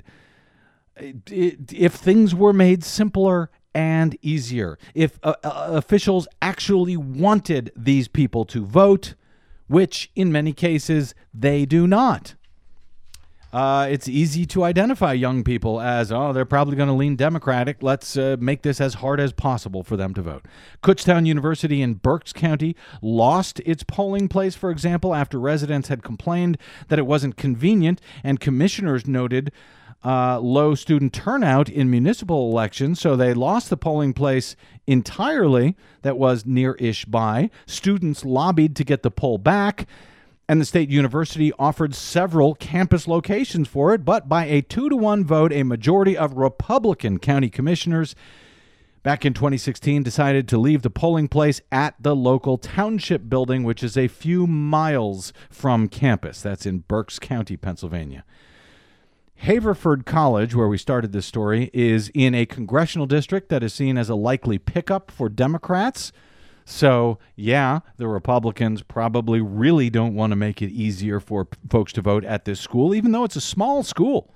if things were made simpler and easier. If uh, uh, officials actually wanted these people to vote, which in many cases they do not. Uh, it's easy to identify young people as, oh, they're probably going to lean Democratic. Let's uh, make this as hard as possible for them to vote. Kutztown University in Berks County lost its polling place, for example, after residents had complained that it wasn't convenient, and commissioners noted Uh, low student turnout in municipal elections, so they lost the polling place entirely that was near-ish by. Students lobbied to get the poll back, and the state university offered several campus locations for it, but by a two to one vote, a majority of Republican county commissioners back in twenty sixteen decided to leave the polling place at the local township building, which is a few miles from campus. That's in Berks County, Pennsylvania. Haverford College, where we started this story, is in a congressional district that is seen as a likely pickup for Democrats. So, yeah, the Republicans probably really don't want to make it easier for p- folks to vote at this school, even though it's a small school.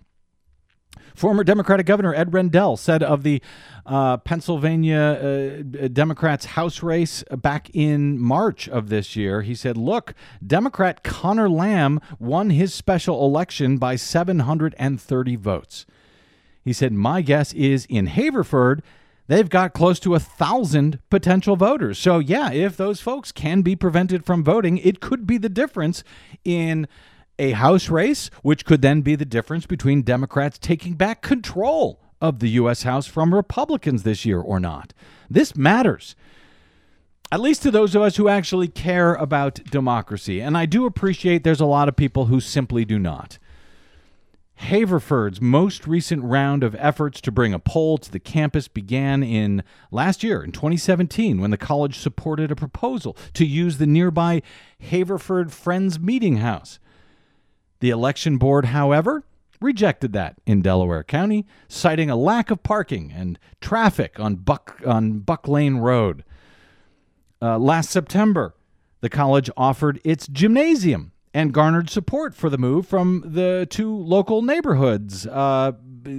Former Democratic Governor Ed Rendell said of the uh, Pennsylvania uh, Democrats' House race back in March of this year, he said, look, Democrat Connor Lamb won his special election by seven hundred thirty votes. He said, my guess is in Haverford, they've got close to a thousand potential voters. So, yeah, if those folks can be prevented from voting, it could be the difference in a House race, which could then be the difference between Democrats taking back control of the U S House from Republicans this year or not. This matters, at least to those of us who actually care about democracy. And I do appreciate there's a lot of people who simply do not. Haverford's most recent round of efforts to bring a poll to the campus began in last year, in twenty seventeen, when the college supported a proposal to use the nearby Haverford Friends Meeting House. The election board, however, rejected that in Delaware County, citing a lack of parking and traffic on Buck on Buck Lane Road. Uh, last September, the college offered its gymnasium and garnered support for the move from the two local neighborhoods, uh,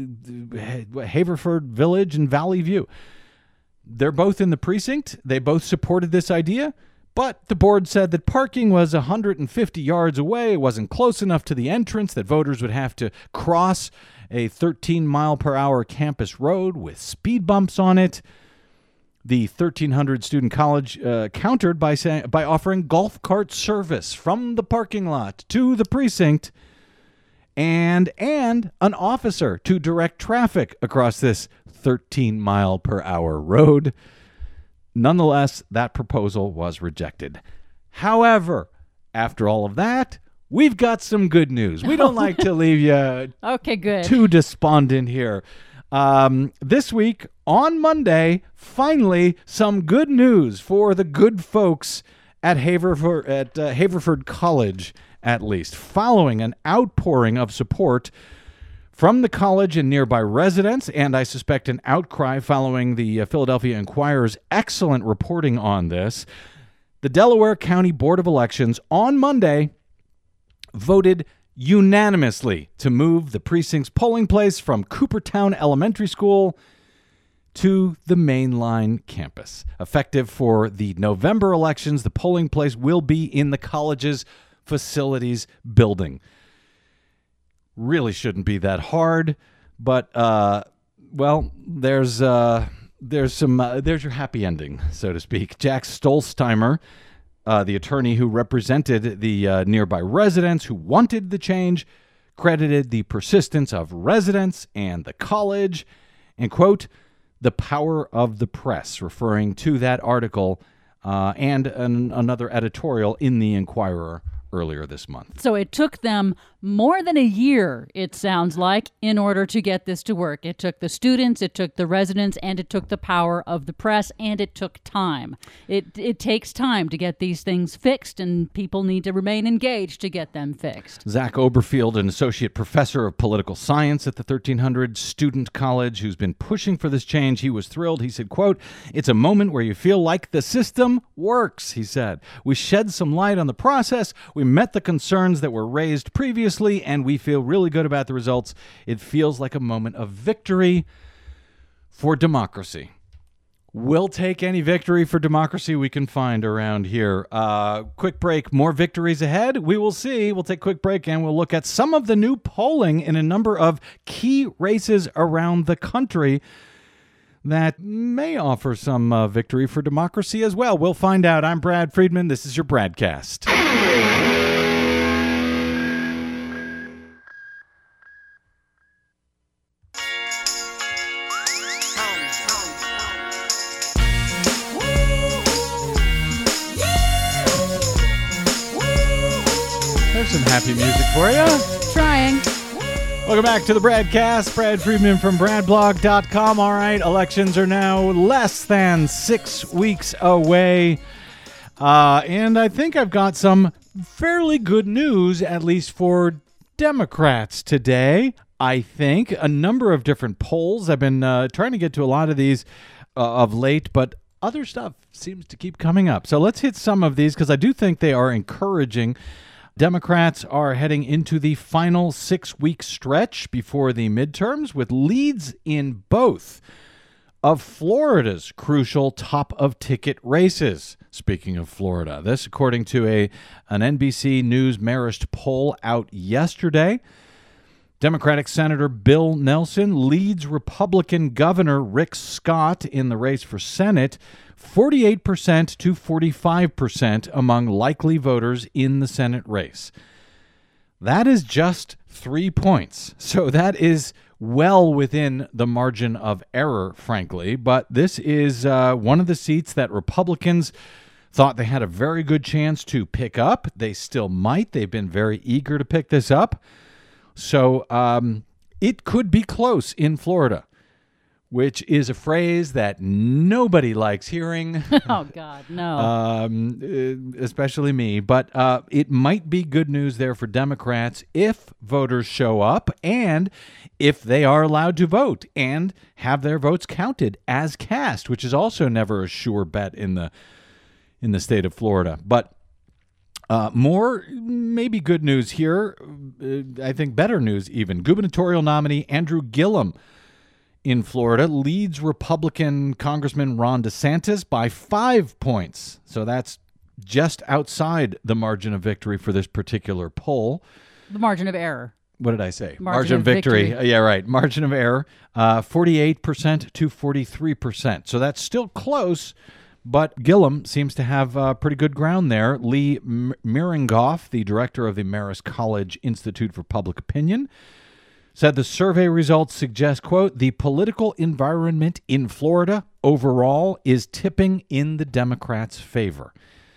Haverford Village and Valley View. They're both in the precinct. They both supported this idea, But the board said that parking was one hundred fifty yards away. It wasn't close enough to the entrance, that voters would have to cross a thirteen mile per hour campus road with speed bumps on it. The thirteen hundred student college uh, countered by saying, by offering golf cart service from the parking lot to the precinct and and an officer to direct traffic across this thirteen mile per hour road. Nonetheless, that proposal was rejected. However, after all of that, we've got some good news. We don't like to leave you Okay, good. too despondent here. Um, this week, on Monday, finally, some good news for the good folks at Haverford, at uh, Haverford College, at least, following an outpouring of support from the college and nearby residents, and I suspect an outcry following the uh, Philadelphia Inquirer's excellent reporting on this. The Delaware County Board of Elections on Monday voted unanimously to move the precinct's polling place from Coopertown Elementary School to the mainline campus. Effective for the November elections, the polling place will be in the college's facilities building. Really shouldn't be that hard, but uh, well, there's uh, there's some uh, there's your happy ending, so to speak. Jack Stolzheimer, uh, the attorney who represented the uh, nearby residents who wanted the change, credited the persistence of residents and the college, and quote, the power of the press, referring to that article uh, and an, another editorial in the Inquirer earlier this month. So it took them more than a year, it sounds like, in order to get this to work. It took the students, it took the residents, and it took the power of the press, and it took time. It it takes time to get these things fixed, and people need to remain engaged to get them fixed. Zach Oberfield, an associate professor of political science at the thirteen hundred Student College, who's been pushing for this change, he was thrilled. He said, quote, "It's a moment where you feel like the system works," he said. "We shed some light on the process. We met the concerns that were raised previously, and we feel really good about the results. It feels like a moment of victory for democracy." We'll take any victory for democracy we can find around here. Uh, quick break. More victories ahead. We will see. We'll take a quick break, and we'll look at some of the new polling in a number of key races around the country that may offer some uh, victory for democracy as well. We'll find out. I'm Brad Friedman. This is your Bradcast. There's some happy music for you. Trying. Welcome back to the Bradcast. Brad Friedman from brad blog dot com. All right, elections are now less than six weeks away. Uh, and I think I've got some fairly good news, at least for Democrats today. I think a number of different polls. I've been uh, trying to get to a lot of these uh, of late, but other stuff seems to keep coming up. So let's hit some of these because I do think they are encouraging. Democrats are heading into the final six-week stretch before the midterms with leads in both of Florida's crucial top-of-ticket races. Speaking of Florida, this according to a an N B C News Marist poll out yesterday. Democratic Senator Bill Nelson leads Republican Governor Rick Scott in the race for Senate, forty-eight percent to forty-five percent among likely voters in the Senate race. That is just three points. So that is well within the margin of error, frankly. But this is uh, one of the seats that Republicans thought they had a very good chance to pick up. They still might. They've been very eager to pick this up. So um, it could be close in Florida, which is a phrase that nobody likes hearing. Oh, God, no. um, especially me. But uh, it might be good news there for Democrats if voters show up and if they are allowed to vote and have their votes counted as cast, which is also never a sure bet in the in the state of Florida. But Uh, more maybe good news here. Uh, I think better news even. Gubernatorial nominee Andrew Gillum in Florida leads Republican Congressman Ron DeSantis by five points. So that's just outside the margin of victory for this particular poll. The margin of error. What did I say? Margin, margin of of victory. victory. Uh, yeah, right. Margin of error, uh, forty-eight percent to forty-three percent. So that's still close, but Gillum seems to have uh, pretty good ground there. Lee M- Miringoff, the director of the Marist College Institute for Public Opinion, said the survey results suggest, quote, the political environment in Florida overall is tipping in the Democrats' favor.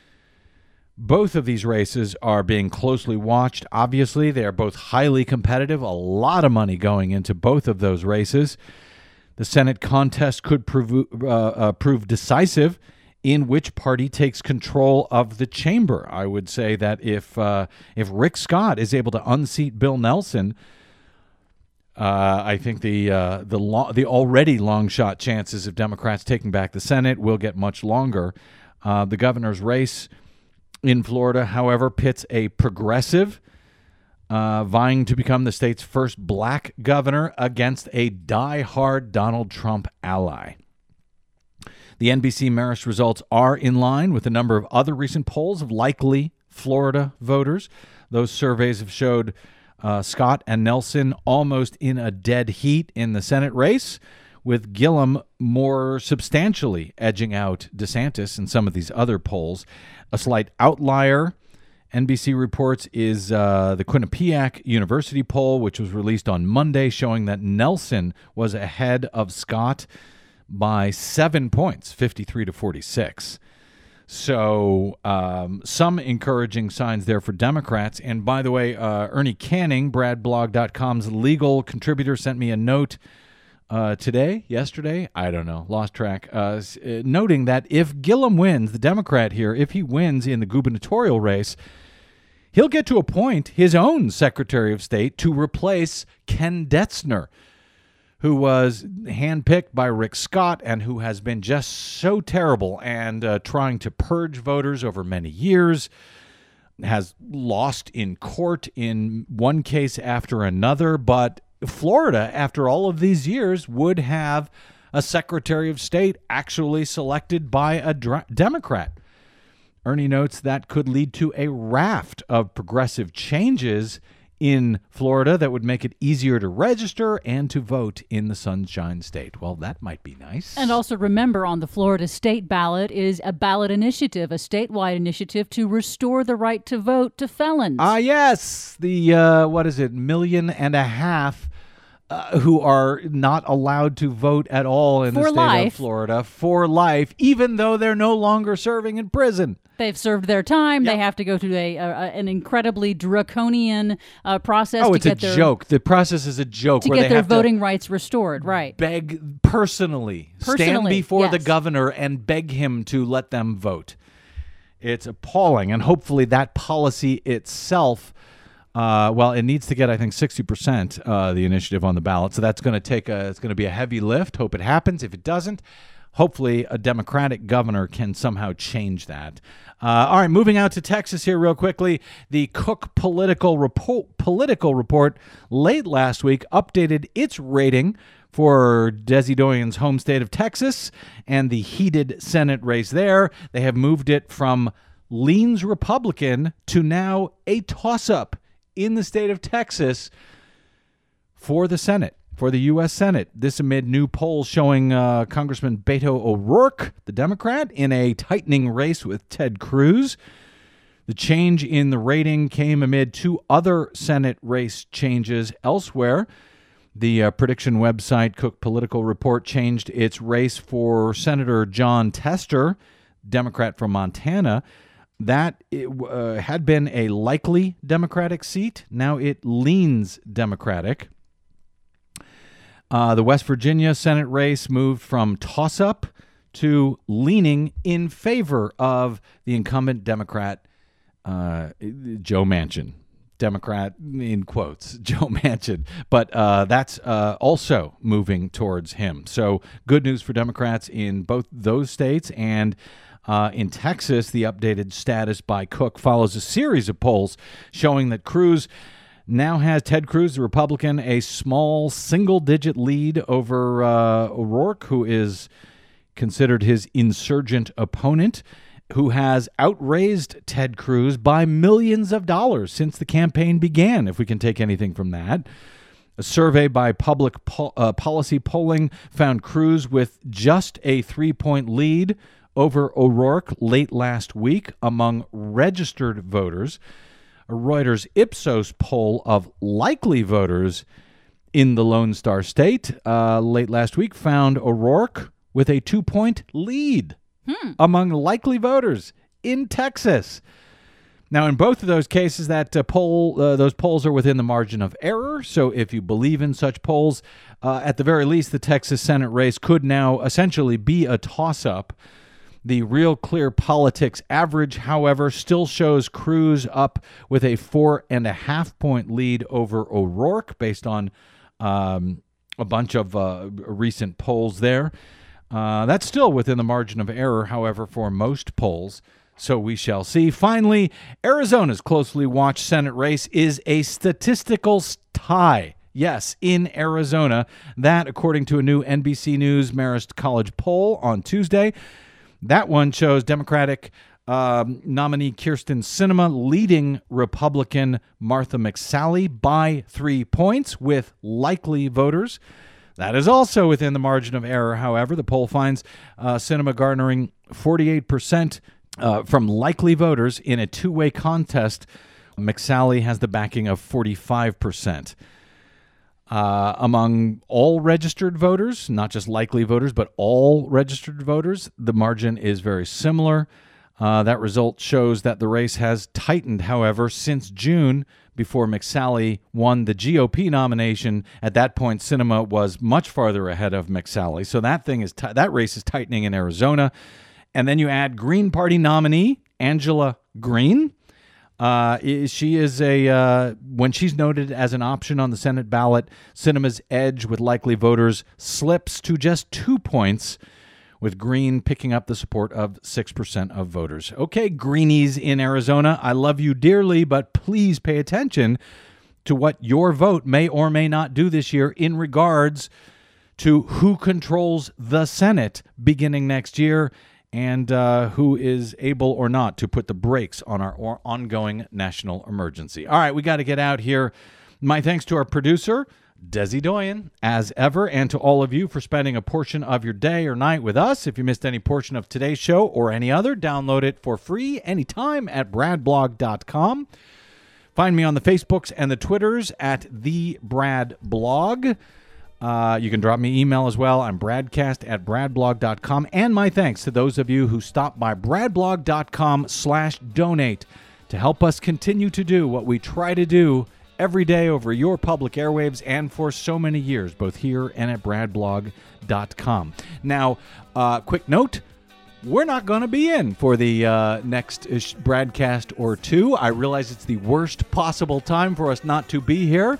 Both of these races are being closely watched. Obviously, they are both highly competitive, a lot of money going into both of those races. The Senate contest could prove, uh, uh, prove decisive in which party takes control of the chamber. I would say that if uh, if Rick Scott is able to unseat Bill Nelson, uh, I think the uh, the lo- the already long shot chances of Democrats taking back the Senate will get much longer. Uh, the governor's race in Florida, however, pits a progressive uh, vying to become the state's first black governor against a die-hard Donald Trump ally. The N B C Marist results are in line with a number of other recent polls of likely Florida voters. Those surveys have showed uh, Scott and Nelson almost in a dead heat in the Senate race, with Gillum more substantially edging out DeSantis in some of these other polls. A slight outlier, N B C reports, is uh, the Quinnipiac University poll, which was released on Monday, showing that Nelson was ahead of Scott by seven points, fifty-three to forty-six. So um, some encouraging signs there for Democrats. And by the way, uh, Ernie Canning, Brad Blog dot com's legal contributor, sent me a note Uh, today, yesterday, I don't know, lost track, uh, s- uh, noting that if Gillum wins, the Democrat here, if he wins in the gubernatorial race, he'll get to appoint his own Secretary of State to replace Ken Detzner, who was handpicked by Rick Scott and who has been just so terrible and uh, trying to purge voters over many years, has lost in court in one case after another, but Florida, after all of these years, would have a Secretary of State actually selected by a dr- Democrat. Ernie notes that could lead to a raft of progressive changes in Florida that would make it easier to register and to vote in the Sunshine State. Well, that might be nice. And also remember, on the Florida state ballot is a ballot initiative, a statewide initiative to restore the right to vote to felons. Ah, yes. The, uh, what is it, million and a half uh, who are not allowed to vote at all in For the state life. of Florida for life, even though they're no longer serving in prison. They've served their time. Yep. They have to go through a, a an incredibly draconian uh, process Oh, to it's a get their joke. The process is a joke to where get they their have voting rights restored. Right. to beg personally, stand Personally, before the yes. governor and beg him to let them vote. It's appalling, and hopefully that policy itself, uh, well, it needs to get, I think, sixty percent uh, the initiative on the ballot. So that's going to take a, it's going to be a heavy lift. Hope it happens. If it doesn't, hopefully a Democratic governor can somehow change that. Uh, all right, moving out to Texas here real quickly. The Cook Political Report, Political Report late last week updated its rating for Desi Doyen's home state of Texas and the heated Senate race there. They have moved it from leans Republican to now a toss-up in the state of Texas for the Senate. For the U S Senate. This amid new polls showing uh, Congressman Beto O'Rourke, the Democrat, in a tightening race with Ted Cruz. The change in the rating came amid two other Senate race changes elsewhere. The uh, prediction website Cook Political Report changed its race for Senator John Tester, Democrat from Montana. That uh, had been a likely Democratic seat. Now it leans Democratic. Uh, the West Virginia Senate race moved from toss-up to leaning in favor of the incumbent Democrat, uh, Joe Manchin. Democrat in quotes, Joe Manchin. But uh, that's uh, also moving towards him. So good news for Democrats in both those states. And uh, in Texas, the updated status by Cook follows a series of polls showing that Cruz now has Ted Cruz, the Republican, a small single-digit lead over uh, O'Rourke, who is considered his insurgent opponent. who has outraised Ted Cruz by millions of dollars since the campaign began, if we can take anything from that. A survey by Public po- uh, Policy Polling found Cruz with just a three-point lead over O'Rourke late last week among registered voters. A Reuters Ipsos poll of likely voters in the Lone Star State uh, late last week found O'Rourke with a two-point lead hmm. among likely voters in Texas. Now, in both of those cases, that uh, poll, uh, those polls are within the margin of error. So if you believe in such polls, uh, at the very least, the Texas Senate race could now essentially be a toss-up. The Real Clear Politics average, however, still shows Cruz up with a four and a half point lead over O'Rourke based on um, a bunch of uh, recent polls there. Uh, that's still within the margin of error, however, for most polls. So we shall see. Finally, Arizona's closely watched Senate race is a statistical tie. Yes, in Arizona. That, according to a new N B C News Marist College poll on Tuesday. That one shows Democratic um, nominee Kyrsten Sinema leading Republican Martha McSally by three points with likely voters. That is also within the margin of error, however. The poll finds uh, Sinema garnering forty-eight percent uh, from likely voters in a two-way contest. McSally has the backing of forty-five percent. Uh, among all registered voters, not just likely voters, but all registered voters, the margin is very similar. Uh, that result shows that the race has tightened, however, since June, before McSally won the G O P nomination. At that point, Sinema was much farther ahead of McSally. So that thing is t- that race is tightening in Arizona. And then you add Green Party nominee Angela Green. Uh, she is a, uh, when she's noted as an option on the Senate ballot, Sinema's edge with likely voters slips to just two points, with Green picking up the support of six percent of voters. Okay, Greenies in Arizona, I love you dearly, but please pay attention to what your vote may or may not do this year in regards to who controls the Senate beginning next year, and uh, who is able or not to put the brakes on our or ongoing national emergency. All right, we got to get out here. My thanks to our producer, Desi Doyen, as ever, and to all of you for spending a portion of your day or night with us. If you missed any portion of today's show or any other, download it for free anytime at brad blog dot com. Find me on the Facebooks and the Twitters at the Brad Blog. Uh, you can drop me email as well. I'm bradcast at brad blog dot com. And my thanks to those of you who stopped by brad blog dot com slash donate to help us continue to do what we try to do every day over your public airwaves and for so many years, both here and at brad blog dot com. Now, uh, quick note, we're not going to be in for the uh, next broadcast or two. I realize it's the worst possible time for us not to be here.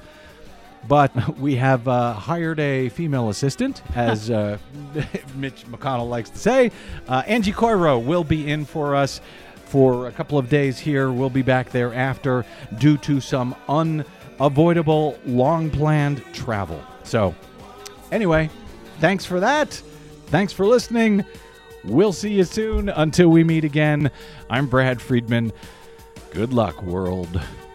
But we have uh, hired a female assistant, as uh, Mitch McConnell likes to say. Uh, Angie Coiro will be in for us for a couple of days here. We'll be back thereafter due to some unavoidable, long-planned travel. So, anyway, thanks for that. Thanks for listening. We'll see you soon. Until we meet again, I'm Brad Friedman. Good luck, world.